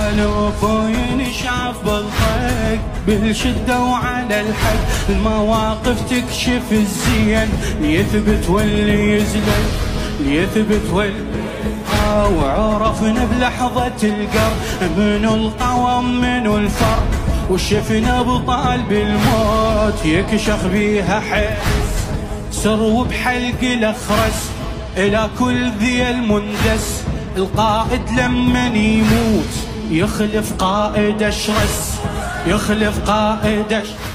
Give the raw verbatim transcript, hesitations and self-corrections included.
الالوف وينشاف بالضيق بالشده وعلى الحق، المواقف تكشف الزين ليثبت واللي يزلل، ليثبت واللي آه وعرفنا بلحظة القر منو القوم منو الفر، وشفنا بطال بالموت يكشخ بيها حس، سر وبحلق الأخرس إلى كل ذي المندس، القائد لمن يموت يخلف قائد أشرس، يخلف قائد أشرس.